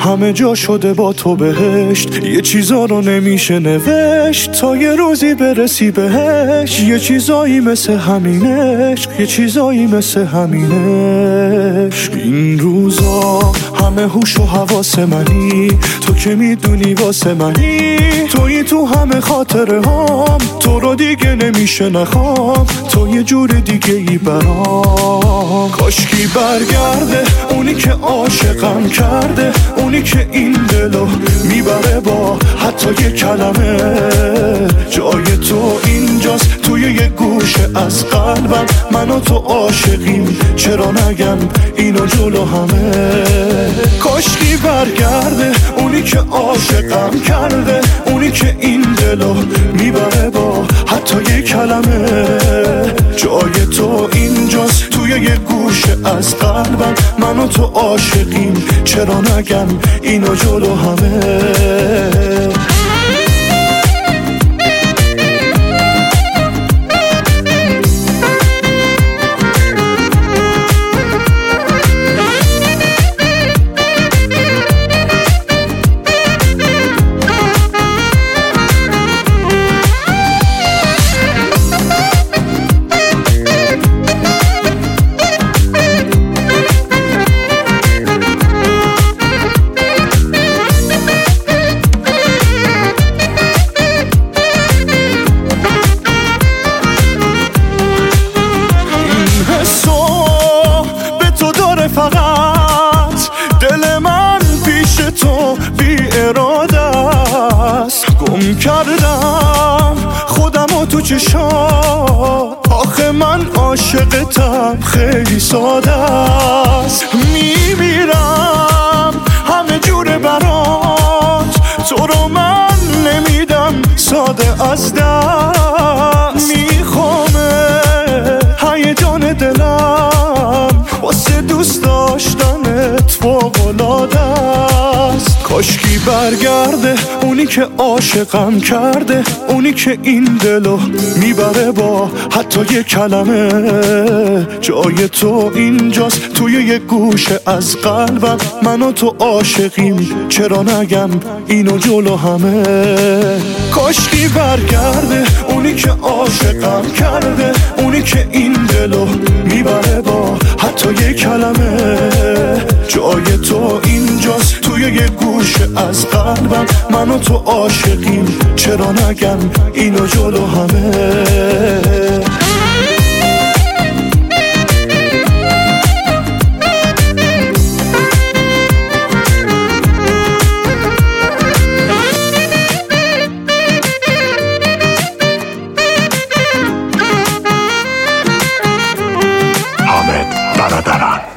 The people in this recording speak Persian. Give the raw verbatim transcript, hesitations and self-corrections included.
همه جا شده با تو بهشت. یه چیزا رو نمیشه نوشت تا یه روزی برسی بهش. یه چیزایی مثل همینش، یه چیزایی مثل همینش. این روزا همه هوش و حواس منی، تو که میدونی واسه منی. تویی تو همه خاطره هام، تو رو دیگه نمیشه نخوام. تو یه جور دیگه ای برام. کاشکی برگرده اونی که عاشقم کرده، اونی که این دلو میبره با حتی یه کلمه. جای تو اینجاست توی یه گوشه از قلبم. من و تو عاشقیم، چرا نگم اینو جلو همه. کاشکی برگرده اونی که عاشقم کرده، اونی که این دلو میبره با حتی یه کلمه. جای تو اینجاست توی یه گوشه از قلبم. من و تو عاشقیم، چرا نگم اینو جلو همه. فقط دل من پیش تو بی اراده است. گم کردم خودم و تو چشات، آخه من عاشقتم خیلی ساده است. میمیرم همه جور برات، تو رو من نمیدم ساده از دست. میخوامه هیجان دلم واسه دوست داشتنت فوق‌العاده است. کاشکی برگرده اونی که عاشقم کرده، اونی که این دلو میبره با حتی یه کلمه. جای تو اینجاست توی یه گوشه از قلبم. من و تو عاشقیم، چرا نگم اینو جلو همه. کاشکی برگرده اونی که عاشقم کرده، اونی که این دلو میبره با حتی یه کلمه. جای تو اینجاست توی یه گوشه از قلبم. من و تو عاشقیم، چرا نگم اینو جلو همه. حامد برادران.